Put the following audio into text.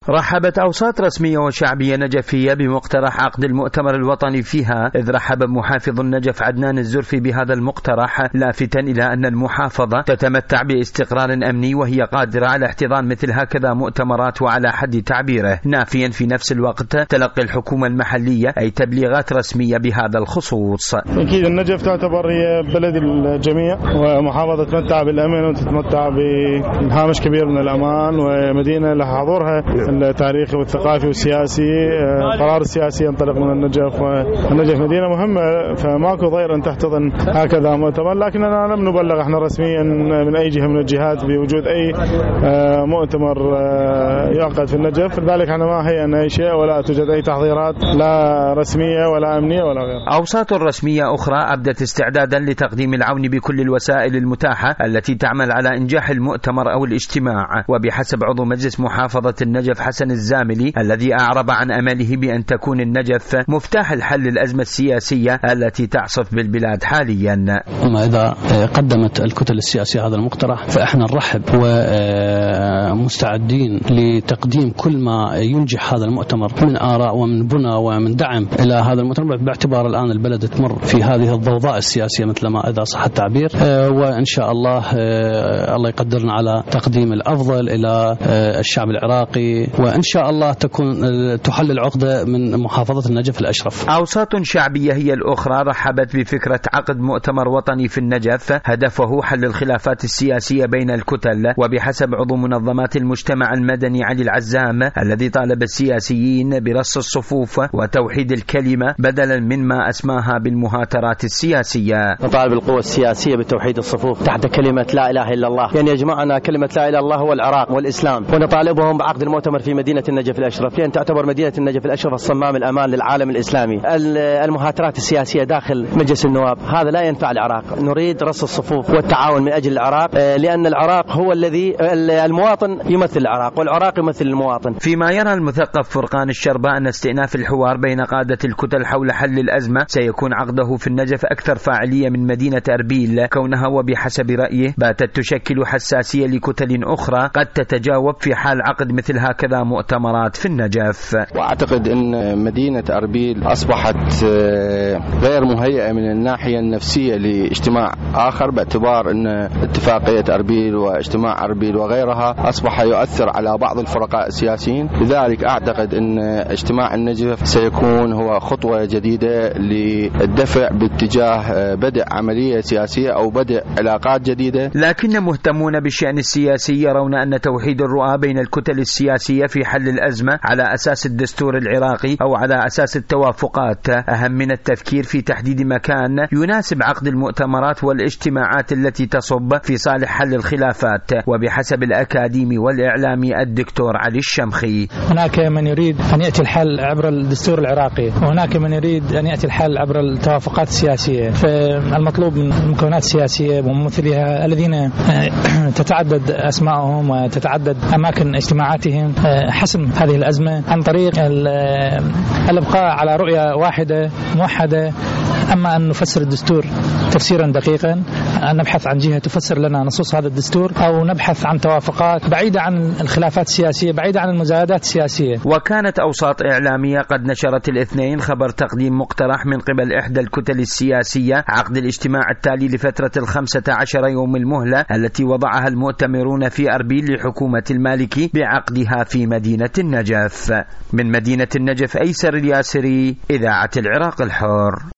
رحبت أوساط رسمية وشعبية نجفية بمقترح عقد المؤتمر الوطني فيها، إذ رحب محافظ النجف عدنان الزرفي بهذا المقترح، لافتا إلى أن المحافظة تتمتع باستقرار أمني وهي قادرة على احتضان مثل هكذا مؤتمرات، وعلى حد تعبيره نافيا في نفس الوقت تلقي الحكومة المحلية أي تبليغات رسمية بهذا الخصوص. أكيد النجف تعتبر هي بلد الجميع، ومحافظة تتمتع بالأمن وتتمتع بهامش كبير من الأمان، ومدينة لها حضورها التاريخي والثقافي والسياسي. قرار السياسي ينطلق من النجف، والنجف مدينة مهمة، فماكو ضير أن تحتضن هكذا مؤتمر. لكننا لم نبلغ احنا رسميا من أي جهة من الجهات بوجود أي مؤتمر يعقد في النجف، لذلك احنا ما هيئنا أي شيء ولا توجد أي تحضيرات لا رسمية ولا أمنية ولا غيرها. أوساط رسمية أخرى أبدت استعدادا لتقديم العون بكل الوسائل المتاحة التي تعمل على إنجاح المؤتمر أو الاجتماع، وبحسب عضو مجلس محافظة النجف حسن الزاملي الذي أعرب عن أمله بأن تكون النجف مفتاح الحل الأزمة السياسية التي تعصف بالبلاد حاليا. أما إذا قدمت الكتل السياسية هذا المقترح فإحنا نرحب ومستعدين لتقديم كل ما ينجح هذا المؤتمر من آراء ومن بنى ومن دعم إلى هذا المؤتمر، باعتبار الآن البلد تمر في هذه الضوضاء السياسية مثل ما إذا صح التعبير، وإن شاء الله الله يقدرنا على تقديم الأفضل إلى الشعب العراقي، وإن شاء الله تحل العقدة من محافظة النجف الأشرف. أوساط شعبية هي الأخرى رحبت بفكرة عقد مؤتمر وطني في النجف هدفه حل الخلافات السياسية بين الكتل، وبحسب عضو منظمات المجتمع المدني علي العزام الذي طالب السياسيين برص الصفوف وتوحيد الكلمة بدلا من ما أسماها بالمهاترات السياسية. نطالب القوى السياسية بتوحيد الصفوف تحت كلمة لا إله إلا الله، يعني يجمعنا كلمة لا إله إلا الله هو العراق والإسلام، ونطالبهم بعقد المؤتمر في مدينة النجف الأشرف، لأن تعتبر مدينة النجف الأشرف الصمام الأمان للعالم الإسلامي. المهاترات السياسية داخل مجلس النواب هذا لا ينفع العراق، نريد رص الصفوف والتعاون من أجل العراق، لأن العراق هو الذي المواطن يمثل العراق والعراق يمثل المواطن. فيما يرى المثقف فرقان الشربة أن استئناف الحوار بين قادة الكتل حول حل الأزمة سيكون عقده في النجف أكثر فاعلية من مدينة أربيل، كونها وبحسب رأيه باتت تشكل حساسية لكتل أخرى قد تتجاوب في حال عقد مثل هكذا مؤتمرات في النجف. وأعتقد أن مدينة أربيل أصبحت غير مهيئة من الناحية النفسية لاجتماع آخر، باعتبار أن اتفاقية أربيل واجتماع أربيل وغيرها أصبح يؤثر على بعض الفرقاء السياسيين. لذلك أعتقد أن اجتماع النجف سيكون هو خطوة جديدة للدفع باتجاه بدء عملية سياسية أو بدء علاقات جديدة. لكن مهتمون بالشأن السياسي يرون أن توحيد الرؤى بين الكتل السياسية في حل الأزمة على أساس الدستور العراقي أو على أساس التوافقات أهم من التفكير في تحديد مكان يناسب عقد المؤتمرات والاجتماعات التي تصب في صالح حل الخلافات. وبحسب الأكاديمي والإعلامي الدكتور علي الشمخي، هناك من يريد أن يأتي الحل عبر الدستور العراقي، وهناك من يريد أن يأتي الحل عبر التوافقات السياسية، فالمطلوب من المكونات السياسية وممثليها الذين تتعدد أسمائهم وتتعدد أماكن اجتماعاتهم حسم هذه الأزمة عن طريق الإبقاء على رؤية واحدة موحدة. أما أن نفسر الدستور تفسيرا دقيقا، أن نبحث عن جهة تفسر لنا نصوص هذا الدستور، أو نبحث عن توافقات بعيدة عن الخلافات السياسية، بعيدة عن المزايدات السياسية. وكانت أوساط إعلامية قد نشرت الاثنين خبر تقديم مقترح من قبل إحدى الكتل السياسية عقد الاجتماع التالي لفترة 15 يوم المهلة التي وضعها المؤتمرون في أربيل لحكومة المالكي بعقدها في مدينة النجف. من مدينة النجف أيسر الياسري، إذاعة العراق الحر.